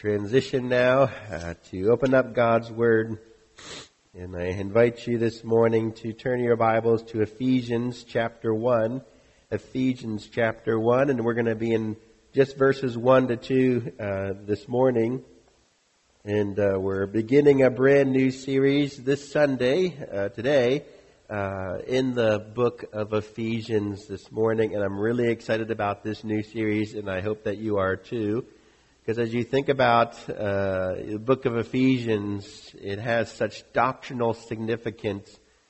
transition now to open up God's Word. And I invite you this morning to turn your Bibles to Ephesians chapter 1. Ephesians chapter 1, and we're going to be in just verses 1 to 2 this morning. And we're beginning a brand new series this Sunday, today, in the book of Ephesians this morning. And I'm really excited about this new series, and I hope that you are too. Because as you think about the book of Ephesians, it has such doctrinal significance.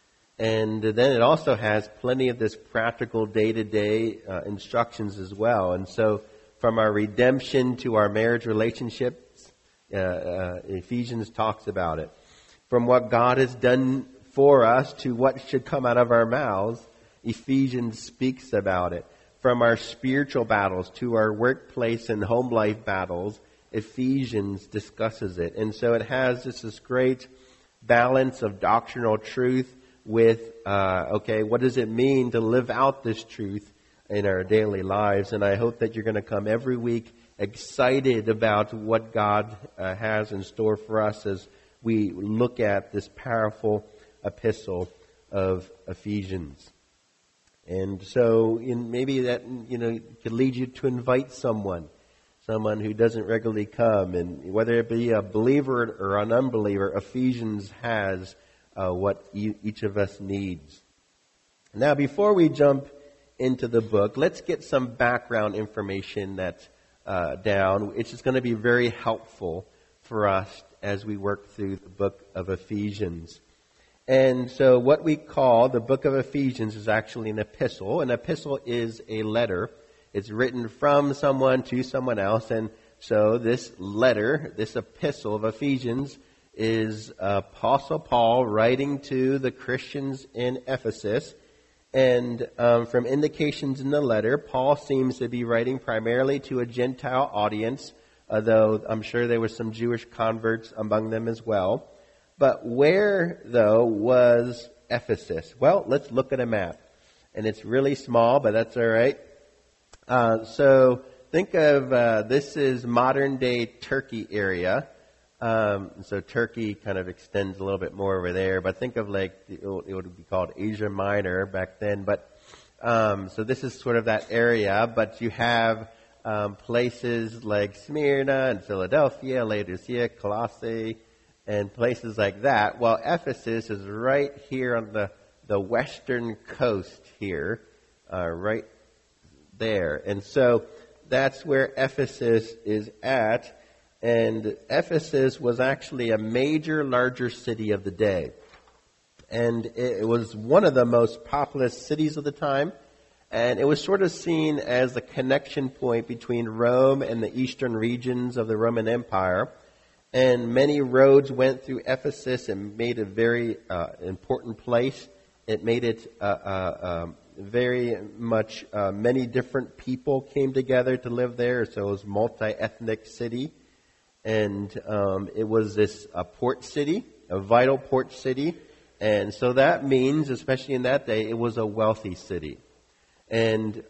And then it also has plenty of this practical day-to-day instructions as well. And so from our redemption to our marriage relationships, Ephesians talks about it. From what God has done for us to what should come out of our mouths, Ephesians speaks about it. From our spiritual battles to our workplace and home life battles, Ephesians discusses it. And so it has this great balance of doctrinal truth with, what does it mean to live out this truth in our daily lives? And I hope that you're going to come every week excited about what God has in store for us as we look at this powerful epistle of Ephesians. And so maybe that, could lead you to invite someone who doesn't regularly come. And whether it be a believer or an unbeliever, Ephesians has what each of us needs. Now, before we jump into the book, let's get some background information that's down. It's just going to be very helpful for us as we work through the book of Ephesians. And so what we call the book of Ephesians is actually an epistle. An epistle is a letter. It's written from someone to someone else. And so this letter, this epistle of Ephesians, is Apostle Paul writing to the Christians in Ephesus. And from indications in the letter, Paul seems to be writing primarily to a Gentile audience, although I'm sure there were some Jewish converts among them as well. But where, though, was Ephesus? Well, let's look at a map. And it's really small, but that's all right. So think of this is modern-day Turkey area. So Turkey kind of extends a little bit more over there. But think of it would be called Asia Minor back then. But so this is sort of that area. But you have places like Smyrna and Philadelphia, Laodicea, Colossae, and places like that. Well, Ephesus is right here on the western coast here, right there. And so that's where Ephesus is at. And Ephesus was actually a larger city of the day. And it was one of the most populous cities of the time. And it was sort of seen as the connection point between Rome and the eastern regions of the Roman Empire. And many roads went through Ephesus and made a very important place. It made it very much, many different people came together to live there. So it was a multi-ethnic city. And it was this port city, a vital port city. And so that means, especially in that day, it was a wealthy city. And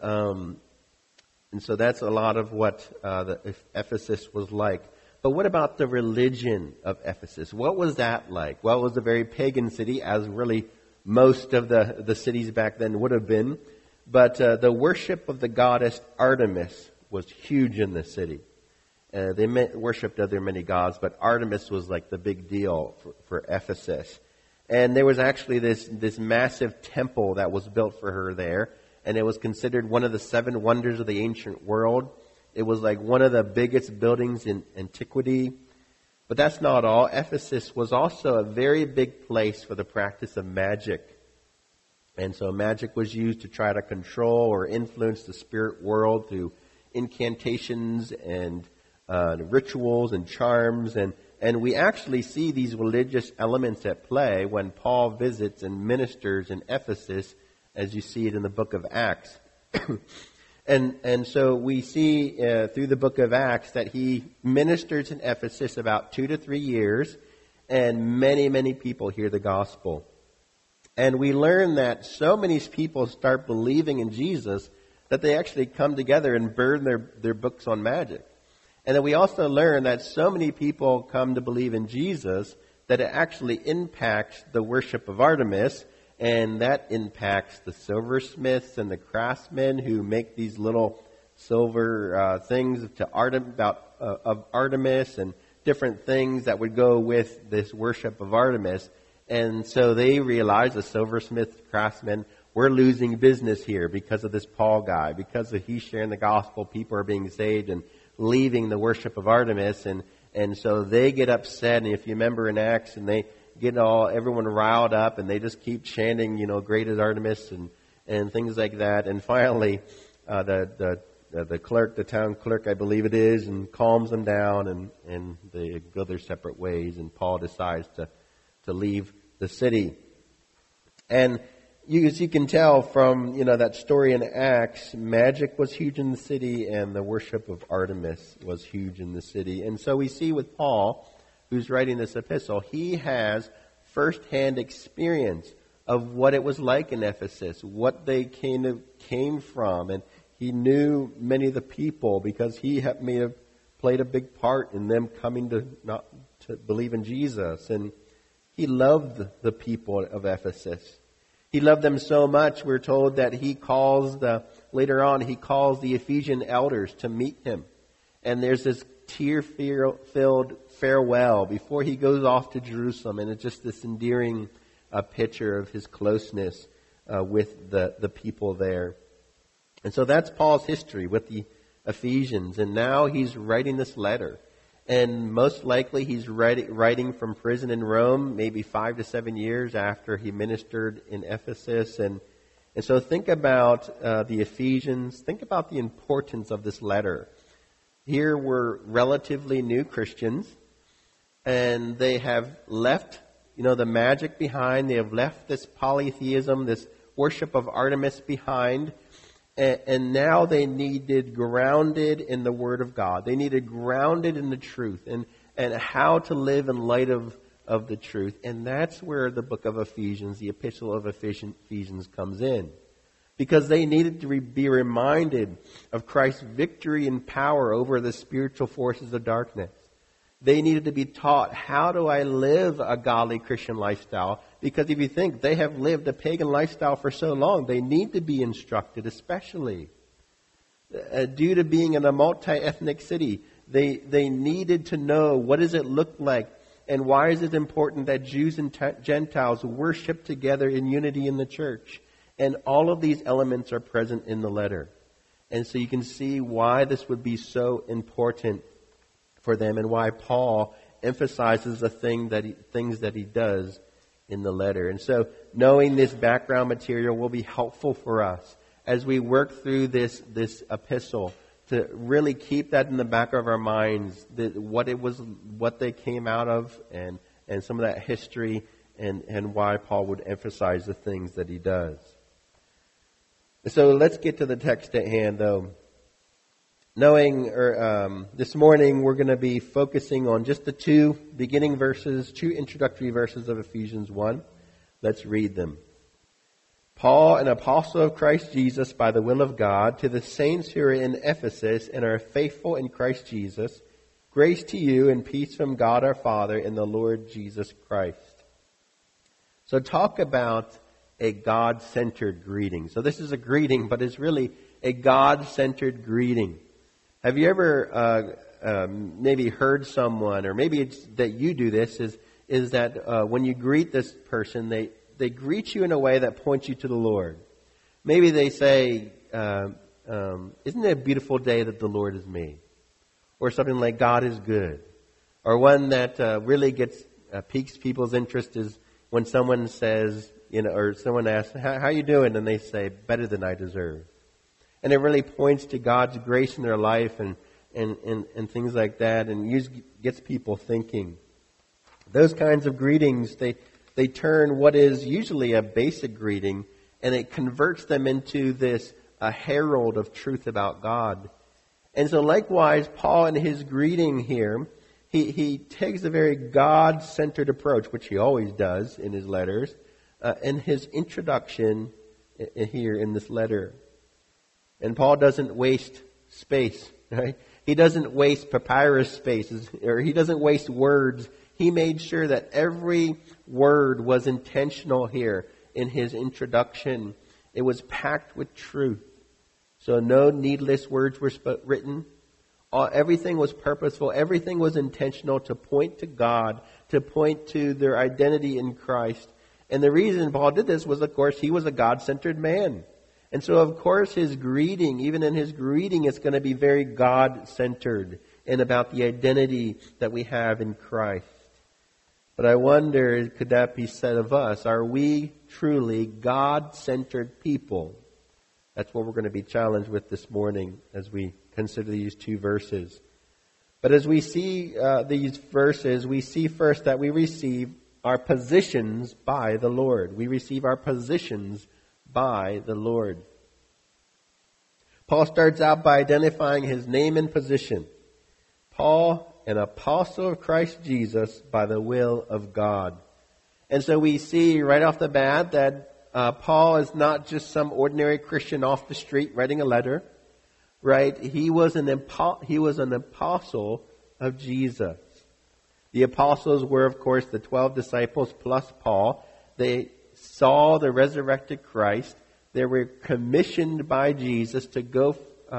so that's a lot of what Ephesus was like. But what about the religion of Ephesus? What was that like? Well, it was a very pagan city, as really most of the cities back then would have been. But the worship of the goddess Artemis was huge in the city. They worshipped other many gods, but Artemis was like the big deal for Ephesus. And there was actually this massive temple that was built for her there. And it was considered one of the 7 wonders of the ancient world. It was like one of the biggest buildings in antiquity. But that's not all. Ephesus was also a very big place for the practice of magic. And so magic was used to try to control or influence the spirit world through incantations and rituals and charms. And we actually see these religious elements at play when Paul visits and ministers in Ephesus, as you see it in the book of Acts. And so we see through the book of Acts that he ministers in Ephesus about 2 to 3 years, and many, many people hear the gospel. And we learn that so many people start believing in Jesus that they actually come together and burn their books on magic. And then we also learn that so many people come to believe in Jesus that it actually impacts the worship of Artemis, and that impacts the silversmiths and the craftsmen who make these little silver things of Artemis and different things that would go with this worship of Artemis. And so they realize, the silversmith craftsmen, we're losing business here because of this Paul guy. Because of he's sharing the gospel, people are being saved and leaving the worship of Artemis. And so they get upset. And if you remember in Acts, and they get everyone riled up, and they just keep chanting, great is Artemis and things like that. And finally, the clerk, the town clerk, I believe it is, and calms them down, and they go their separate ways. And Paul decides to leave the city. And as you can tell from, that story in Acts, magic was huge in the city, and the worship of Artemis was huge in the city. And so we see with Paul, who's writing this epistle, he has firsthand experience of what it was like in Ephesus, what they came from, and he knew many of the people because he may have played a big part in them coming to believe in Jesus. And he loved the people of Ephesus. He loved them so much, we're told that later on he calls the Ephesian elders to meet him. And there's this tear-filled farewell before he goes off to Jerusalem. And it's just this endearing picture of his closeness with the people there. And so that's Paul's history with the Ephesians. And now he's writing this letter. And most likely he's writing from prison in Rome, maybe 5 to 7 years after he ministered in Ephesus. And so think about the Ephesians. Think about the importance of this letter. Here were relatively new Christians, and they have left, the magic behind. They have left this polytheism, this worship of Artemis behind. And now they needed grounded in the Word of God. They needed grounded in the truth and how to live in light of the truth. And that's where the book of Ephesians, the epistle of Ephesians comes in. Because they needed to be reminded of Christ's victory and power over the spiritual forces of darkness. They needed to be taught, how do I live a godly Christian lifestyle? Because if you think they have lived a pagan lifestyle for so long, they need to be instructed, especially. Due to being in a multi-ethnic city, they needed to know, what does it look like? And why is it important that Jews and Gentiles worship together in unity in the church? And all of these elements are present in the letter. And so you can see why this would be so important for them, and why Paul emphasizes the things that he does in the letter. And so knowing this background material will be helpful for us as we work through this epistle, to really keep that in the back of our minds, what they came out of, and some of that history, and why Paul would emphasize the things that he does. So let's get to the text at hand, though. This morning we're going to be focusing on just the two introductory verses of Ephesians 1. Let's read them. Paul, an apostle of Christ Jesus by the will of God, to the saints who are in Ephesus and are faithful in Christ Jesus, grace to you and peace from God our Father and the Lord Jesus Christ. So talk about a God-centered greeting. So this is a greeting, but it's really a God-centered greeting. Have you ever maybe heard someone, or maybe it's that you do this, is that when you greet this person, they greet you in a way that points you to the Lord. Maybe they say, isn't it a beautiful day that the Lord has made? Or something like, God is good. Or one that really piques people's interest is when someone says, or someone asks, how are you doing? And they say, better than I deserve. And it really points to God's grace in their life and things like that, and gets people thinking. Those kinds of greetings, they turn what is usually a basic greeting, and it converts them into a herald of truth about God. And so likewise, Paul in his greeting here, he takes a very God-centered approach, which he always does in his letters, in his introduction here in this letter. And Paul doesn't waste space, right? He doesn't waste papyrus spaces, or he doesn't waste words. He made sure that every word was intentional here in his introduction. It was packed with truth. So no needless words were written. Everything was purposeful. Everything was intentional to point to God, to point to their identity in Christ. And the reason Paul did this was, of course, he was a God-centered man. And so, of course, his greeting, even in his greeting, it's going to be very God-centered and about the identity that we have in Christ. But I wonder, could that be said of us? Are we truly God-centered people? That's what we're going to be challenged with this morning as we consider these two verses. But as we see these verses, we see first that we receive our positions by the Lord. We receive our positions by the Lord. Paul starts out by identifying his name and position. Paul, an apostle of Christ Jesus by the will of God. And so we see right off the bat that Paul is not just some ordinary Christian off the street writing a letter, right? He was an apostle of Jesus. The apostles were, of course, the 12 disciples plus Paul. They saw the resurrected Christ. They were commissioned by Jesus to go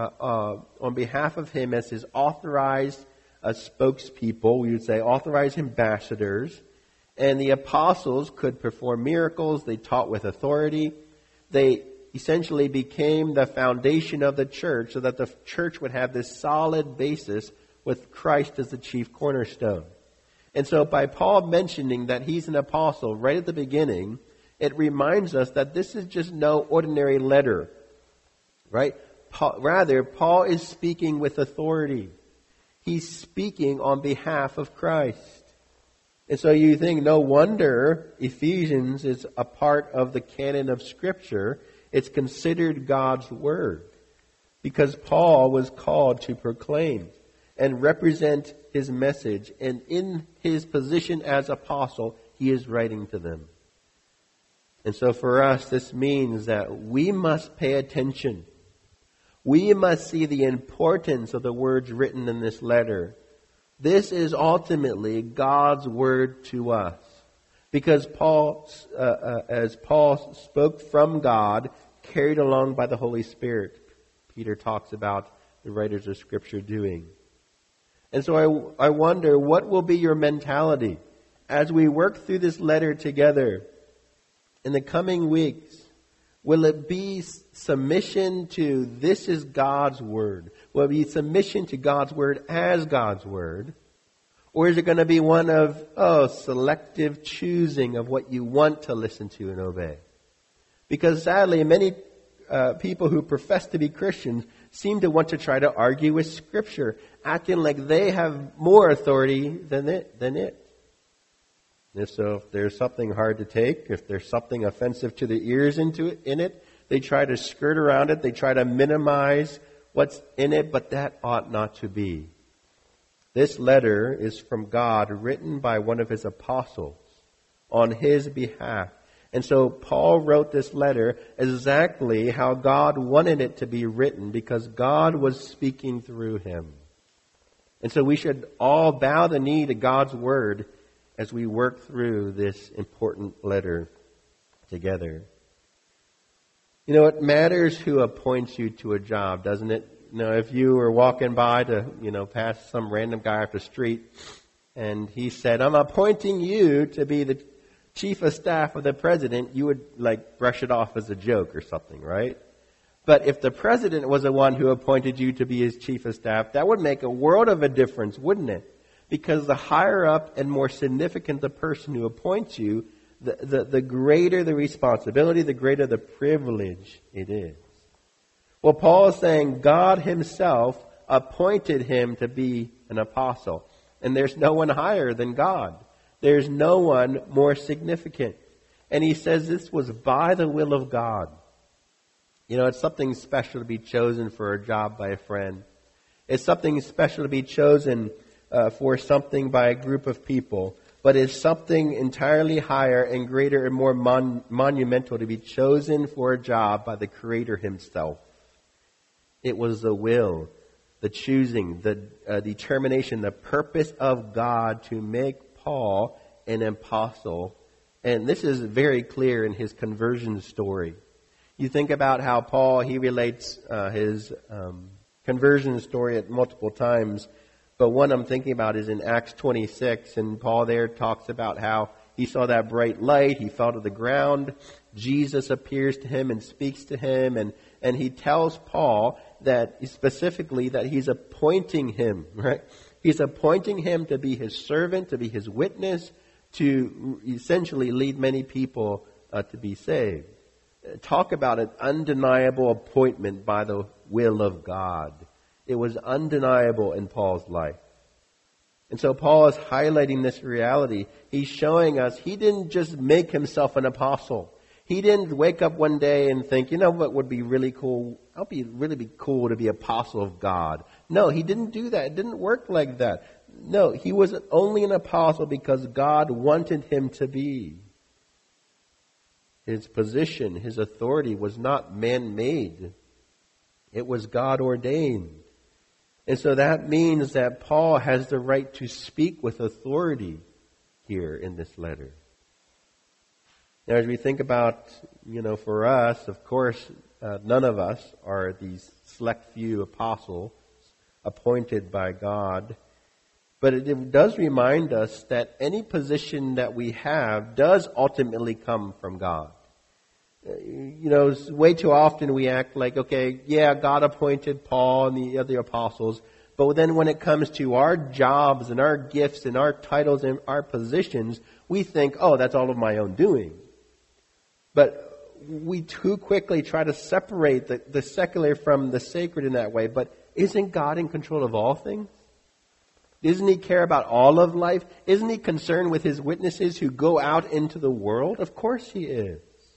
on behalf of him as his authorized spokespeople, we would say authorized ambassadors. And the apostles could perform miracles. They taught with authority. They essentially became the foundation of the church so that the church would have this solid basis with Christ as the chief cornerstone. And so by Paul mentioning that he's an apostle right at the beginning, it reminds us that this is just no ordinary letter, right? Rather, Paul is speaking with authority. He's speaking on behalf of Christ. And so you think, no wonder Ephesians is a part of the canon of Scripture. It's considered God's Word because Paul was called to proclaim and represent his message. And in his position as apostle, he is writing to them. And so for us, this means that we must pay attention. We must see the importance of the words written in this letter. This is ultimately God's word to us. Because Paul, as Paul spoke from God, carried along by the Holy Spirit, Peter talks about the writers of Scripture doing. And so I wonder, what will be your mentality as we work through this letter together in the coming weeks? Will it be submission to this is God's Word? Will it be submission to God's Word as God's Word? Or is it going to be one of, selective choosing of what you want to listen to and obey? Because sadly, many people who profess to be Christians seem to want to try to argue with Scripture, acting like they have more authority than it. And so if there's something hard to take, if there's something offensive to the ears in it, they try to skirt around it. They try to minimize what's in it, but that ought not to be. This letter is from God, written by one of his apostles on his behalf. And so Paul wrote this letter exactly how God wanted it to be written, because God was speaking through him. And so we should all bow the knee to God's word as we work through this important letter together. You know, it matters who appoints you to a job, doesn't it? You know, if you were walking by to, pass some random guy off the street and he said, "I'm appointing you to be the chief of staff of the president," you would brush it off as a joke or something, right? But if the president was the one who appointed you to be his chief of staff, that would make a world of a difference, wouldn't it? Because the higher up and more significant the person who appoints you, the greater the responsibility, the greater the privilege it is. Well, Paul is saying God himself appointed him to be an apostle. And there's no one higher than God. There's no one more significant. And he says this was by the will of God. You know, it's something special to be chosen for a job by a friend. It's something special to be chosen for something by a group of people. But it's something entirely higher and greater and more monumental to be chosen for a job by the Creator himself. It was the will the choosing, the determination, the purpose of God to make Paul an apostle. And this is very clear in his conversion story. You think about how Paul, he relates his conversion story at multiple times. But one I'm thinking about is in Acts 26. And Paul there talks about how he saw that bright light. He fell to the ground. Jesus appears to him and speaks to him. And he tells Paul that specifically that he's appointing him, right? He's appointing him to be his servant, to be his witness, to essentially lead many people to be saved. Talk about an undeniable appointment by the will of God. It was undeniable in Paul's life. And so Paul is highlighting this reality. He's showing us he didn't just make himself an apostle. He didn't wake up one day and think, you know what would be really cool? I'll be really cool to be apostle of God. No, he didn't do that. It didn't work like that. No, he was only an apostle because God wanted him to be. His position, his authority was not man-made. It was God-ordained. And so that means that Paul has the right to speak with authority here in this letter. Now, as we think about, for us, of course, none of us are these select few apostles appointed by God. But it does remind us that any position that we have does ultimately come from God. Way too often we act like, okay, yeah, God appointed Paul and the other apostles. But then when it comes to our jobs and our gifts and our titles and our positions, we think, oh, that's all of my own doing. But we too quickly try to separate the secular from the sacred in that way. But isn't God in control of all things? Doesn't He care about all of life? Isn't He concerned with His witnesses who go out into the world? Of course He is.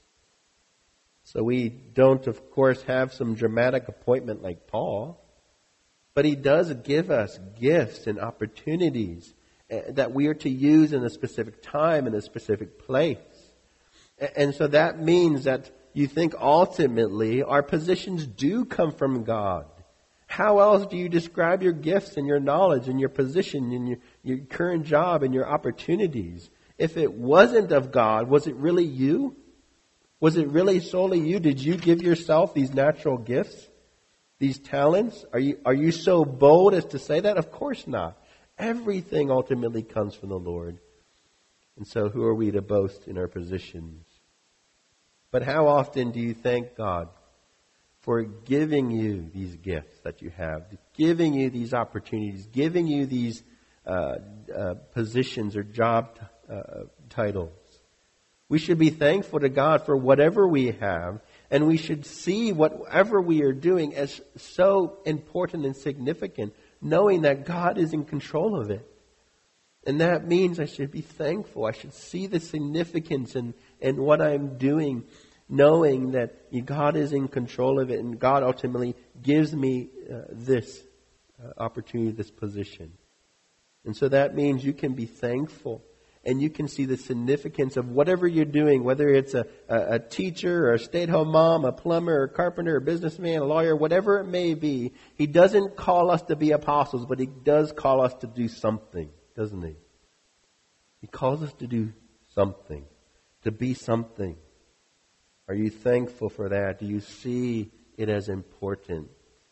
So we don't, of course, have some dramatic appointment like Paul. But He does give us gifts and opportunities that we are to use in a specific time, in a specific place. And so that means that you think ultimately our positions do come from God. How else do you describe your gifts and your knowledge and your position and your current job and your opportunities? If it wasn't of God, was it really you? Was it really solely you? Did you give yourself these natural gifts, these talents? Are you so bold as to say that? Of course not. Everything ultimately comes from the Lord. And so who are we to boast in our positions? But how often do you thank God for giving you these gifts that you have, giving you these opportunities, giving you these positions or job titles? We should be thankful to God for whatever we have, and we should see whatever we are doing as so important and significant, knowing that God is in control of it. And that means I should be thankful. I should see the significance in what I'm doing, knowing that God is in control of it, and God ultimately gives me this opportunity, this position. And so that means you can be thankful, and you can see the significance of whatever you're doing, whether it's a teacher or a stay-at-home mom, a plumber or a carpenter, a businessman, a lawyer, whatever it may be. He doesn't call us to be apostles, but He does call us to do something, doesn't He? He calls us to do something, to be something. Are you thankful for that? Do you see it as important?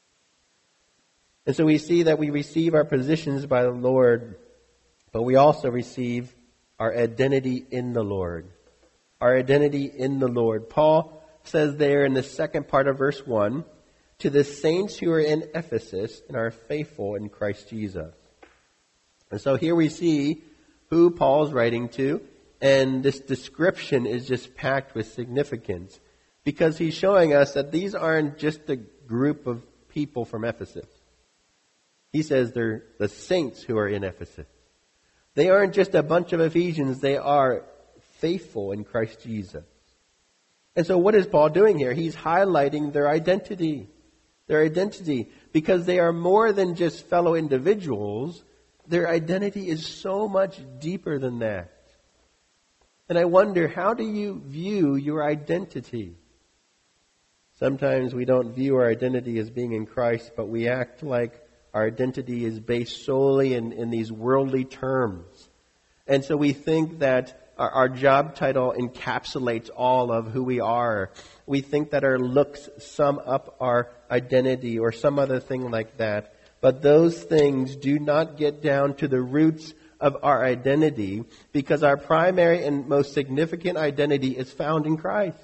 And so we see that we receive our positions by the Lord, but we also receive our identity in the Lord. Our identity in the Lord. Paul says there in the second part of verse 1, to the saints who are in Ephesus and are faithful in Christ Jesus. And so here we see who Paul's writing to. And this description is just packed with significance because he's showing us that these aren't just a group of people from Ephesus. He says they're the saints who are in Ephesus. They aren't just a bunch of Ephesians. They are faithful in Christ Jesus. And so what is Paul doing here? He's highlighting their identity. Their identity. Because they are more than just fellow individuals. Their identity is so much deeper than that. And I wonder, how do you view your identity? Sometimes we don't view our identity as being in Christ, but we act like Our identity is based solely in these worldly terms. And so we think that our job title encapsulates all of who we are. We think that our looks sum up our identity or some other thing like that. But those things do not get down to the roots of our identity, because our primary and most significant identity is found in Christ.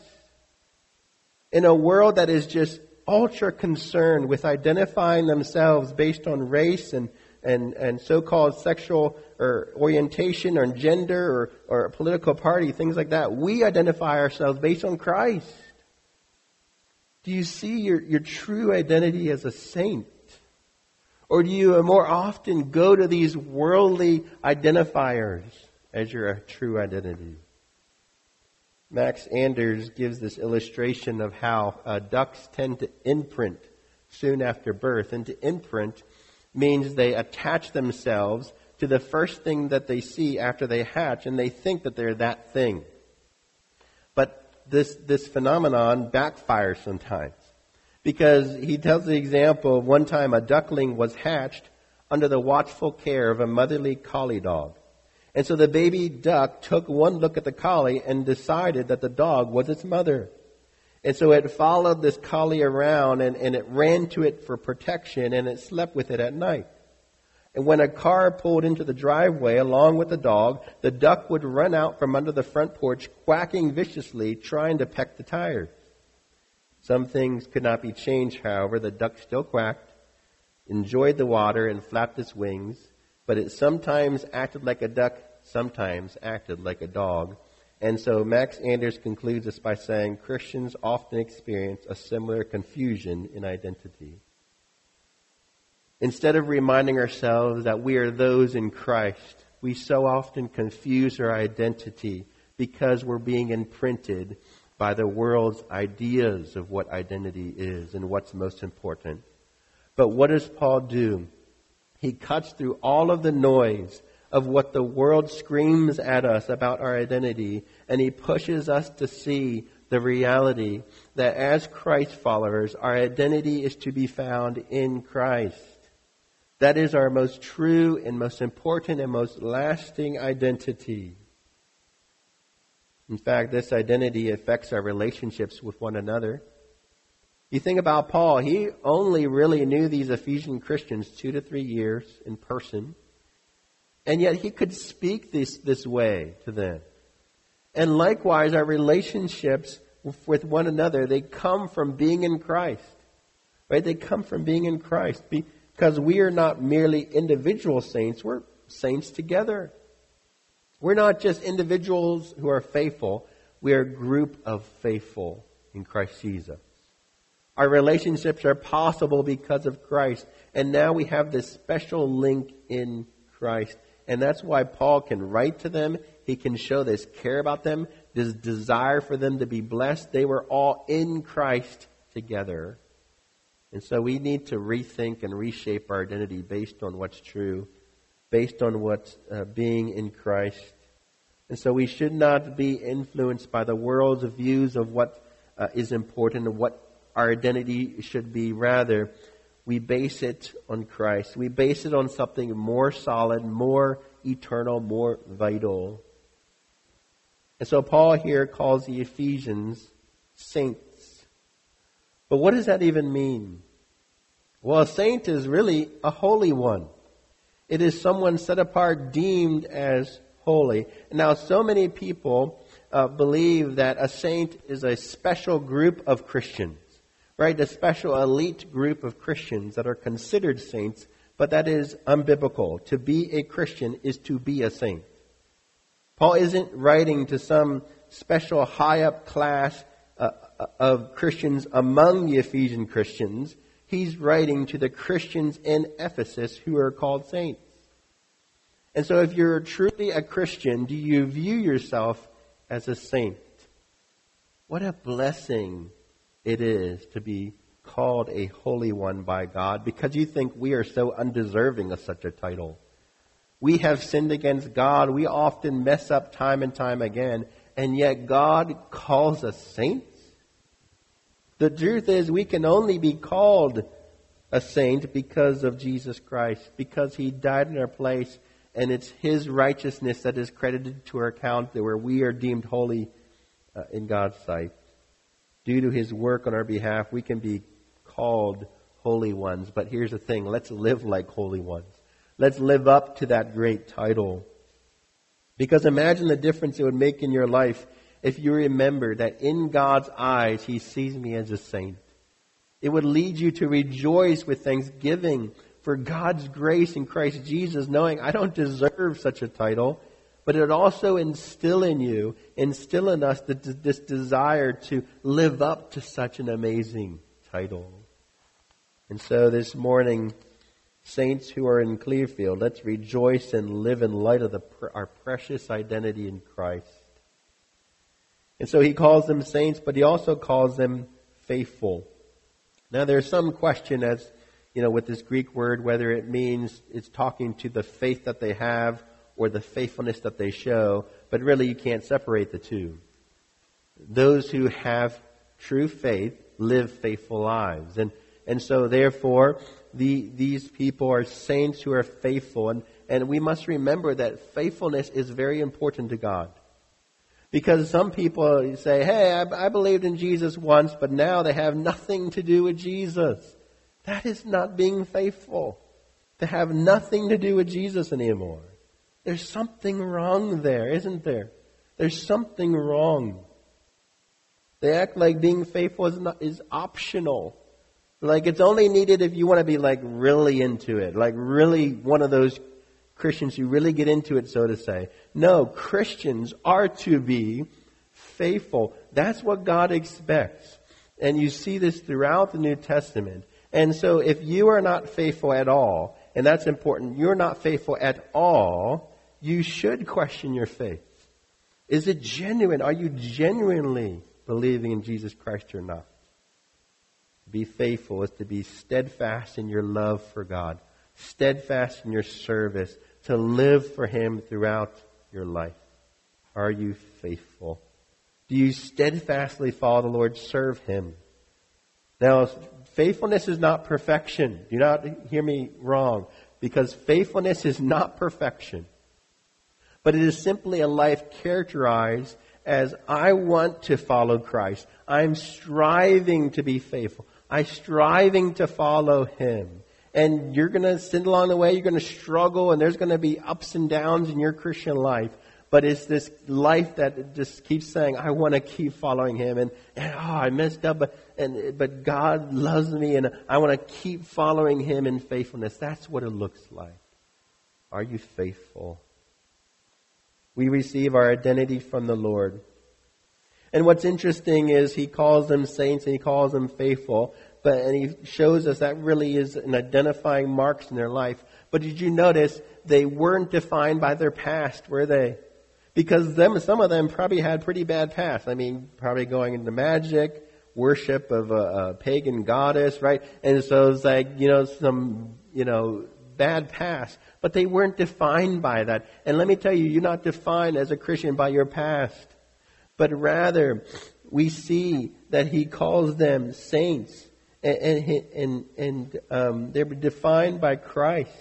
In a world that is just ultra concerned with identifying themselves based on race and so-called sexual or orientation or gender or political party, things like that, we identify ourselves based on Christ. Do you see your true identity as a saint? Or do you more often go to these worldly identifiers as your true identity? Max Anders gives this illustration of how ducks tend to imprint soon after birth. And to imprint means they attach themselves to the first thing that they see after they hatch, and they think that they're that thing. But this phenomenon backfires sometimes. Because he tells the example of one time a duckling was hatched under the watchful care of a motherly collie dog. And so the baby duck took one look at the collie and decided that the dog was its mother. And so it followed this collie around and it ran to it for protection, and it slept with it at night. And when a car pulled into the driveway along with the dog, the duck would run out from under the front porch, quacking viciously, trying to peck the tires. Some things could not be changed, however. The duck still quacked, enjoyed the water, and flapped its wings. But it sometimes acted like a duck, sometimes acted like a dog. And so Max Anders concludes this by saying Christians often experience a similar confusion in identity. Instead of reminding ourselves that we are those in Christ, we so often confuse our identity because we're being imprinted by the world's ideas of what identity is and what's most important. But what does Paul do? He cuts through all of the noise of what the world screams at us about our identity, and he pushes us to see the reality that as Christ followers, our identity is to be found in Christ. That is our most true and most important and most lasting identity. In fact, this identity affects our relationships with one another. You think about Paul, he only really knew these Ephesian Christians 2 to 3 years in person. And yet he could speak this way to them. And likewise, our relationships with one another, they come from being in Christ. Right? They come from being in Christ. Because we are not merely individual saints, we're saints together. We're not just individuals who are faithful. We are a group of faithful in Christ Jesus. Our relationships are possible because of Christ. And now we have this special link in Christ. And that's why Paul can write to them. He can show this care about them, this desire for them to be blessed. They were all in Christ together. And so we need to rethink and reshape our identity based on what's true, based on what's being in Christ. And so we should not be influenced by the world's views of what is important and what our identity should be. Rather, we base it on Christ. We base it on something more solid, more eternal, more vital. And so Paul here calls the Ephesians saints. But what does that even mean? Well, a saint is really a holy one. It is someone set apart, deemed as holy. Now, so many people believe that a saint is a special group of Christians, right? A special elite group of Christians that are considered saints, but that is unbiblical. To be a Christian is to be a saint. Paul isn't writing to some special high-up class of Christians among the Ephesian Christians. He's writing to the Christians in Ephesus who are called saints. And so if you're truly a Christian, do you view yourself as a saint? What a blessing it is to be called a holy one by God, because you think we are so undeserving of such a title. We have sinned against God. We often mess up time and time again, and yet God calls us saints. The truth is we can only be called a saint because of Jesus Christ, because He died in our place, and it's His righteousness that is credited to our account, where we are deemed holy in God's sight. Due to His work on our behalf, we can be called holy ones. But here's the thing, let's live like holy ones. Let's live up to that great title. Because imagine the difference it would make in your life if you remember that in God's eyes, He sees me as a saint. It would lead you to rejoice with thanksgiving for God's grace in Christ Jesus, knowing I don't deserve such a title, but it would also instill in you, instill in us this desire to live up to such an amazing title. And so this morning, saints who are in Clearfield, let's rejoice and live in light of our precious identity in Christ. And so He calls them saints, but He also calls them faithful. Now there's some question as, with this Greek word, whether it means it's talking to the faith that they have or the faithfulness that they show, but really you can't separate the two. Those who have true faith live faithful lives. And so therefore, these people are saints who are faithful. And we must remember that faithfulness is very important to God. Because some people say, hey, I believed in Jesus once, but now they have nothing to do with Jesus. That is not being faithful. To have nothing to do with Jesus anymore. There's something wrong there, isn't there? There's something wrong. They act like being faithful is optional. Like it's only needed if you want to be like really into it. Like really one of those Christians who really get into it, so to say. No, Christians are to be faithful. That's what God expects. And you see this throughout the New Testament. And so if you are not faithful at all, and that's important, you're not faithful at all, you should question your faith. Is it genuine? Are you genuinely believing in Jesus Christ or not? To be faithful is to be steadfast in your love for God, steadfast in your service, to live for Him throughout your life. Are you faithful? Do you steadfastly follow the Lord, serve Him? Now, faithfulness is not perfection. Do not hear me wrong, because faithfulness is not perfection. But it is simply a life characterized as I want to follow Christ. I'm striving to be faithful. I'm striving to follow Him. And you're going to sin along the way. You're going to struggle, and there's going to be ups and downs in your Christian life. But it's this life that just keeps saying, I want to keep following Him. And I messed up, but God loves me, and I want to keep following Him in faithfulness. That's what it looks like. Are you faithful? We receive our identity from the Lord. And what's interesting is He calls them saints and He calls them faithful. And He shows us that really is an identifying marks in their life. But did you notice they weren't defined by their past, were they? Because some of them probably had pretty bad past. I mean, probably going into magic, worship of a pagan goddess, right? And so it's like, some, bad past. But they weren't defined by that. And let me tell you, you're not defined as a Christian by your past. But rather, we see that He calls them saints. And they were defined by Christ.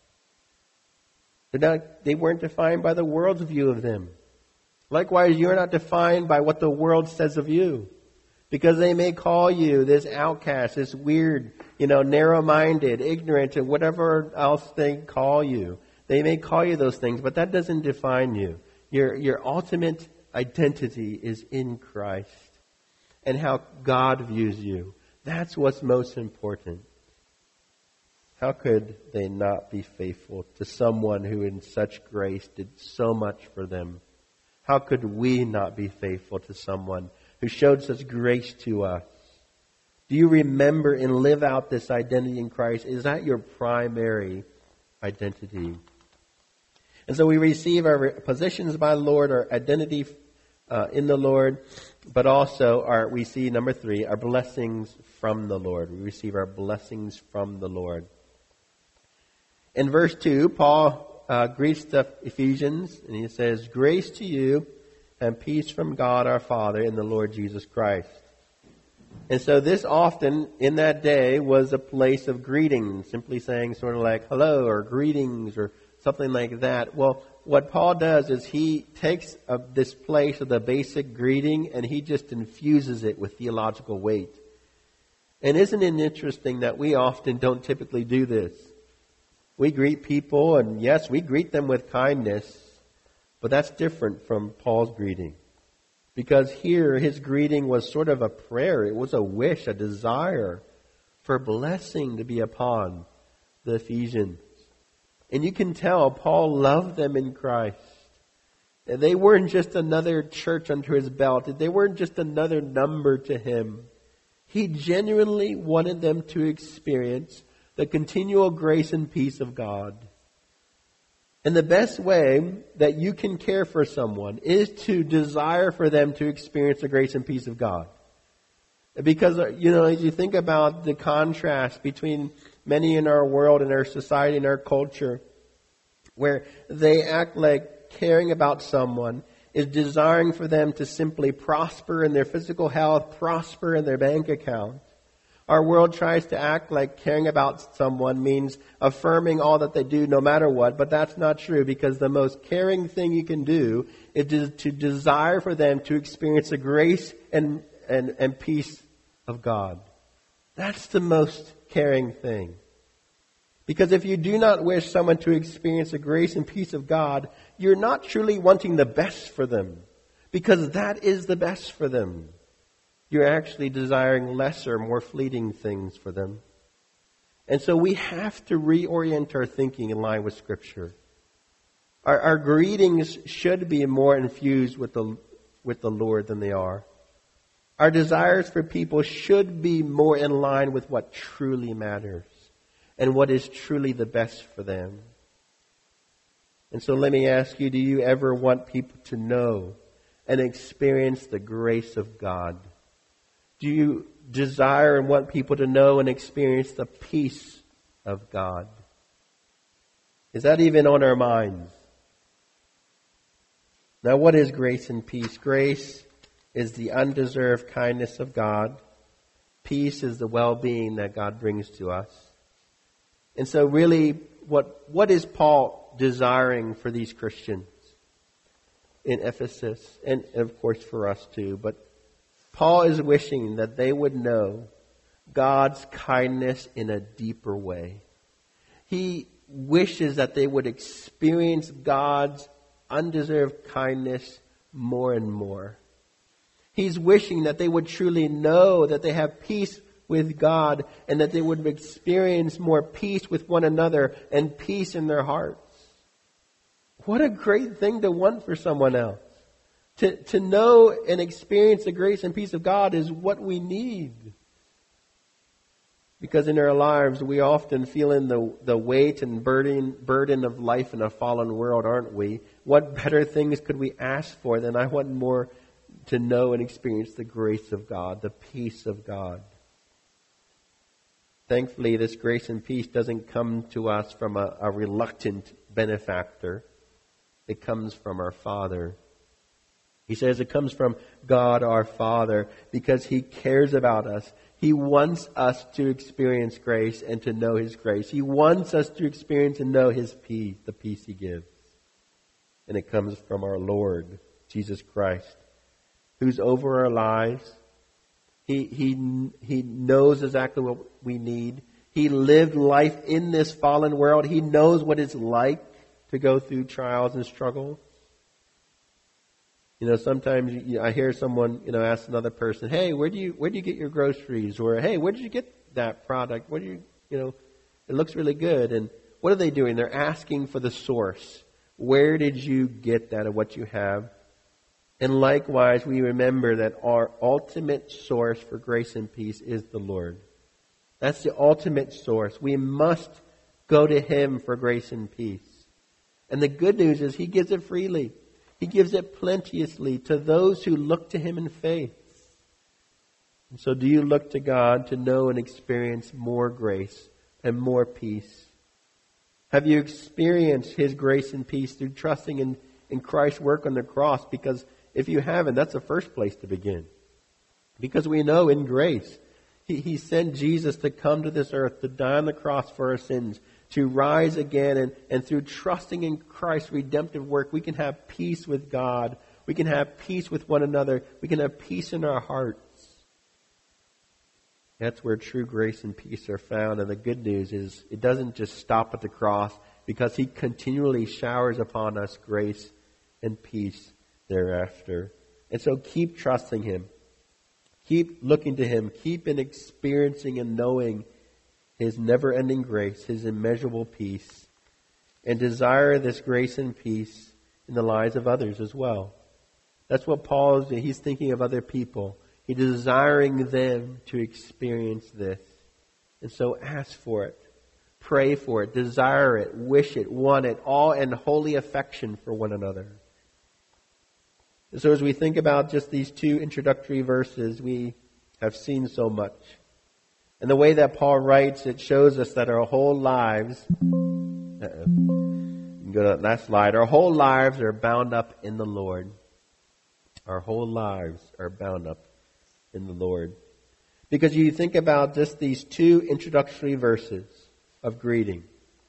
They weren't defined by the world's view of them. Likewise, you're not defined by what the world says of you. Because they may call you this outcast, this weird, narrow-minded, ignorant, and whatever else they call you. They may call you those things, but that doesn't define you. Your ultimate identity is in Christ and how God views you. That's what's most important. How could they not be faithful to someone who in such grace did so much for them? How could we not be faithful to someone who showed such grace to us? Do you remember and live out this identity in Christ? Is that your primary identity? And so we receive our positions by the Lord, our identity in the Lord, but also we see, number 3, our blessings from the Lord. We receive our blessings from the Lord. In verse 2, Paul greets the Ephesians, and he says, "Grace to you and peace from God our Father and the Lord Jesus Christ." And so this often, in that day, was a place of greeting, simply saying sort of like hello or greetings or something like that. Well, what Paul does is he takes this place of the basic greeting and he just infuses it with theological weight. And isn't it interesting that we often don't typically do this? We greet people, and yes, we greet them with kindness, but that's different from Paul's greeting. Because here, his greeting was sort of a prayer. It was a wish, a desire for blessing to be upon the Ephesians. And you can tell Paul loved them in Christ. And they weren't just another church under his belt. They weren't just another number to him. He genuinely wanted them to experience the continual grace and peace of God. And the best way that you can care for someone is to desire for them to experience the grace and peace of God. Because, as you think about the contrast between many in our world and our society and our culture, where they act like caring about someone is desiring for them to simply prosper in their physical health, prosper in their bank account. Our world tries to act like caring about someone means affirming all that they do no matter what, but that's not true, because the most caring thing you can do is to desire for them to experience the grace and peace of God. That's the most caring thing. Because if you do not wish someone to experience the grace and peace of God, you're not truly wanting the best for them, because that is the best for them. You're actually desiring lesser, more fleeting things for them. And so we have to reorient our thinking in line with Scripture. Our greetings should be more infused with the Lord than they are. Our desires for people should be more in line with what truly matters and what is truly the best for them. And so let me ask you, do you ever want people to know and experience the grace of God? Do you desire and want people to know and experience the peace of God? Is that even on our minds? Now, what is grace and peace? Grace is the undeserved kindness of God. Peace is the well-being that God brings to us. And so really, what is Paul desiring for these Christians in Ephesus? And of course for us too. But Paul is wishing that they would know God's kindness in a deeper way. He wishes that they would experience God's undeserved kindness more and more. He's wishing that they would truly know that they have peace with God, and that they would experience more peace with one another and peace in their hearts. What a great thing to want for someone else. To know and experience the grace and peace of God is what we need. Because in our lives, we often feel in the weight and burden of life in a fallen world, aren't we? What better things could we ask for than I want more to know and experience the grace of God, the peace of God? Thankfully, this grace and peace doesn't come to us from a reluctant benefactor. It comes from our Father. He says it comes from God our Father because He cares about us. He wants us to experience grace and to know His grace. He wants us to experience and know His peace, the peace He gives. And it comes from our Lord, Jesus Christ, who's over our lives. He knows exactly what we need. He lived life in this fallen world. He knows what it's like to go through trials and struggles. Sometimes I hear someone, ask another person, "Hey, where do you get your groceries?" Or, "Hey, where did you get that product? It looks really good." And what are they doing? They're asking for the source. Where did you get that, or what you have? And likewise, we remember that our ultimate source for grace and peace is the Lord. That's the ultimate source. We must go to Him for grace and peace. And the good news is He gives it freely. He gives it plenteously to those who look to Him in faith. And so do you look to God to know and experience more grace and more peace? Have you experienced His grace and peace through trusting in Christ's work on the cross? Because if you haven't, that's the first place to begin. Because we know in grace, He sent Jesus to come to this earth, to die on the cross for our sins, to rise again, and through trusting in Christ's redemptive work, we can have peace with God. We can have peace with one another. We can have peace in our hearts. That's where true grace and peace are found. And the good news is it doesn't just stop at the cross, because He continually showers upon us grace and peace thereafter. And so keep trusting Him. Keep looking to Him. Keep experiencing and knowing His never-ending grace, His immeasurable peace. And desire this grace and peace in the lives of others as well. That's what Paul is doing. He's thinking of other people. He's desiring them to experience this. And so ask for it. Pray for it. Desire it. Wish it. Want it. All in holy affection for one another. And so as we think about just these two introductory verses, we have seen so much. And the way that Paul writes, it shows us that our whole lives, you can go to that last slide, our whole lives are bound up in the Lord. Our whole lives are bound up in the Lord. Because you think about just these two introductory verses of greeting,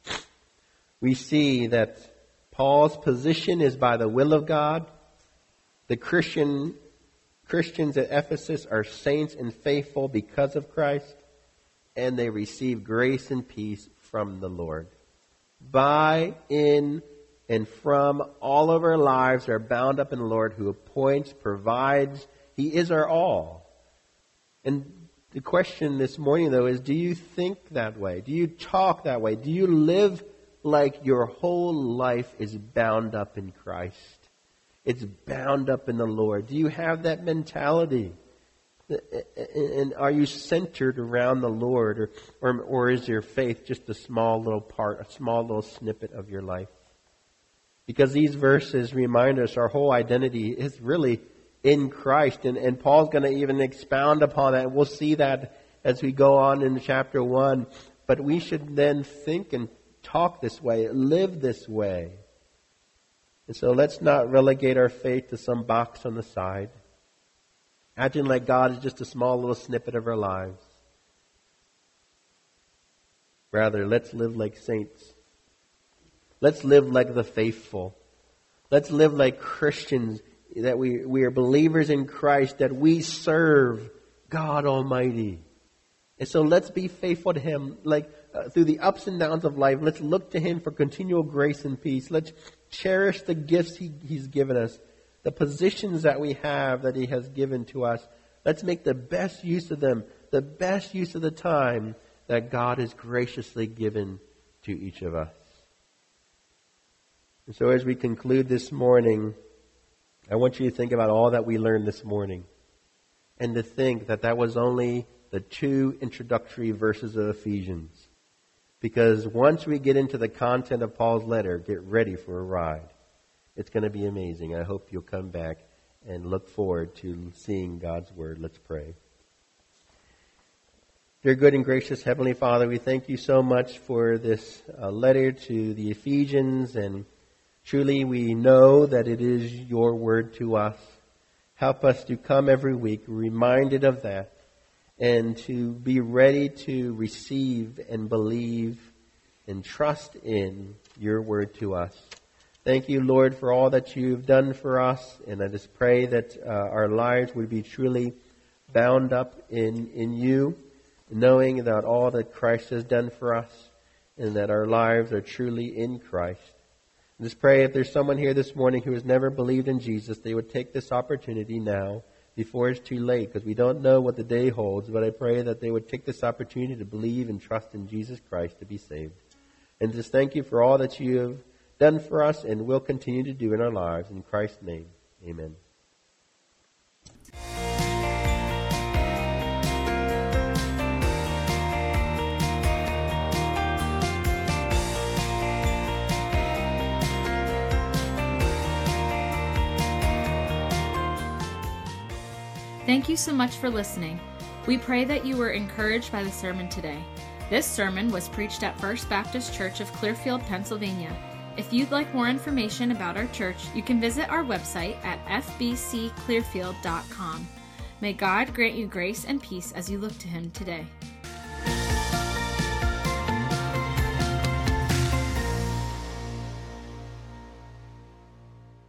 we see that Paul's position is by the will of God. The Christians at Ephesus are saints and faithful because of Christ, and they receive grace and peace from the Lord. By, in, and from all of our lives are bound up in the Lord, who appoints, provides. He is our all. And the question this morning, though, is, do you think that way? Do you talk that way? Do you live like your whole life is bound up in Christ? It's bound up in the Lord. Do you have that mentality? And are you centered around the Lord? Or is your faith just a small little part, a small little snippet of your life? Because these verses remind us our whole identity is really in Christ. And Paul's going to even expound upon that. We'll see that as we go on in chapter 1. But we should then think and talk this way, live this way. And so let's not relegate our faith to some box on the side. Acting like God is just a small little snippet of our lives. Rather, let's live like saints. Let's live like the faithful. Let's live like Christians, that we are believers in Christ, that we serve God Almighty. And so let's be faithful to Him. Through the ups and downs of life, let's look to Him for continual grace and peace. Let's cherish the gifts He's given us, the positions that we have that He has given to us. Let's make the best use of them, the best use of the time that God has graciously given to each of us. And so as we conclude this morning, I want you to think about all that we learned this morning, and to think that that was only the two introductory verses of Ephesians. Because once we get into the content of Paul's letter, get ready for a ride. It's going to be amazing. I hope you'll come back and look forward to seeing God's Word. Let's pray. Dear good and gracious Heavenly Father, we thank You so much for this letter to the Ephesians, and truly we know that it is Your Word to us. Help us to come every week reminded of that, and to be ready to receive and believe and trust in Your Word to us. Thank You, Lord, for all that You've done for us, and I just pray that our lives would be truly bound up in You, knowing that all that Christ has done for us, and that our lives are truly in Christ. And just pray if there's someone here this morning who has never believed in Jesus, they would take this opportunity now, before it's too late, because we don't know what the day holds, but I pray that they would take this opportunity to believe and trust in Jesus Christ to be saved. And just thank You for all that You have done for us and will continue to do in our lives. In Christ's name, amen. Thank you so much for listening. We pray that you were encouraged by the sermon today. This sermon was preached at First Baptist Church of Clearfield, Pennsylvania. If you'd like more information about our church, you can visit our website at fbcclearfield.com. May God grant you grace and peace as you look to Him today.